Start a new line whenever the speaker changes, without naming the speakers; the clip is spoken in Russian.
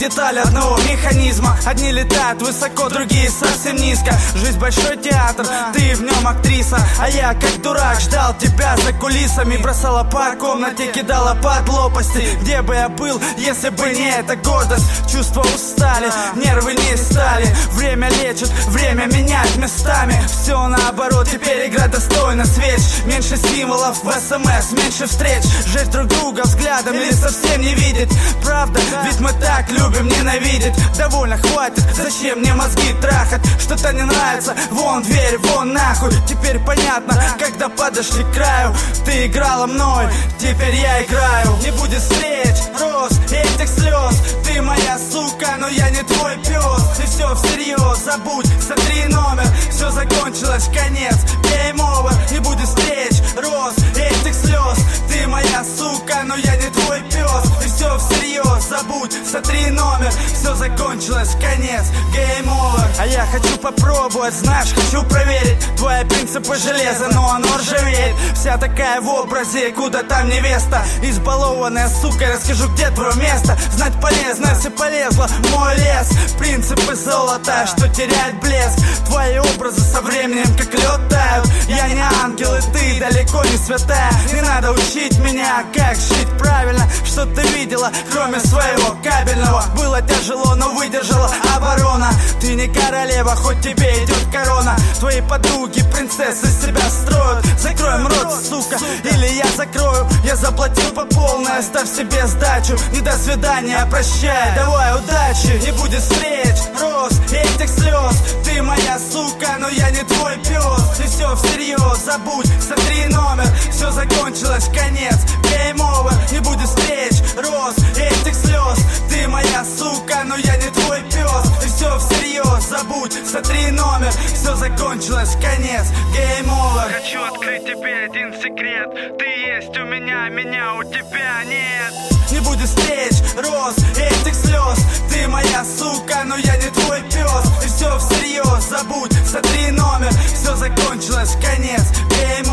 детали одного механизма. Одни летают высоко, другие совсем низко. Жизнь большой театр, ты в нем актриса. А я как дурак ждал тебя за кулисами. Бросала по комнате, кидала под лопасти. Где бы я был, если бы не эта гордость? Чувства устали, нервы не стали. Время лечит, время менять местами. Все наоборот, теперь игра достойна свеч. Меньше символов в СМС, меньше встреч. Жечь друг друга взглядом или совсем не видеть. Правда, ведь мы так любим ненавидеть. Довольно, хватит, зачем мне мозги трахать? Что-то не нравится, вон дверь, вон нахуй. Теперь понятно, когда подошли к краю. Ты играла мной, теперь я играю. Не будет встреч, роз, этих слез. Ты моя сука, но я не твой пес. И все всерьез, забудь, сотри номер. Все закончилось, конец, game over. Не будет встреч, роз, этих слез. Ты моя сука, но я не твой пес. И все всерьез, забудь, сотри номер. Все закончилось, конец, game over. А я хочу попробовать, знаешь, хочу проверить твои принципы железа, но оно ржавеет. Вся такая в образе, куда там невеста. Избалованная сука, расскажу, где твое место. Знать полезно, если полезла в мой лес. Принципы золота, что терять блеск. Твои образы со временем как лед тают. Я не ангел, и ты далеко не святая. Не надо учить меня, как жить правильно. Что ты видела, кроме своего кабельного? Было тяжело, но выдержала оборона. Ты не королева, хоть тебе идет корона. Твои подруги, принцессы себя строят. Закроем рот, сука, или я закрою. Я заплатил по полной, оставь себе сдачу. Не до свидания, прощай, давай удачи. Не будет встреч, роз, этих слез. Ты моя сука, но я не твой пес. И все всерьез, забудь, сотри номер. Все закончилось, конец, game over. Не будет встреч, роз, этих слез. Ты моя сука, но я не твой пес. И все всерьез, забудь, сотри номер. Все закончилось, конец, game over.
Хочу открыть тебе один секрет. Ты есть у меня, меня у тебя нет.
Не будет встреч, роз, этих слез. Ты моя сука, но я не твой пес. И все всерьез, забудь, сотри номер. Все закончилось, конец, game over.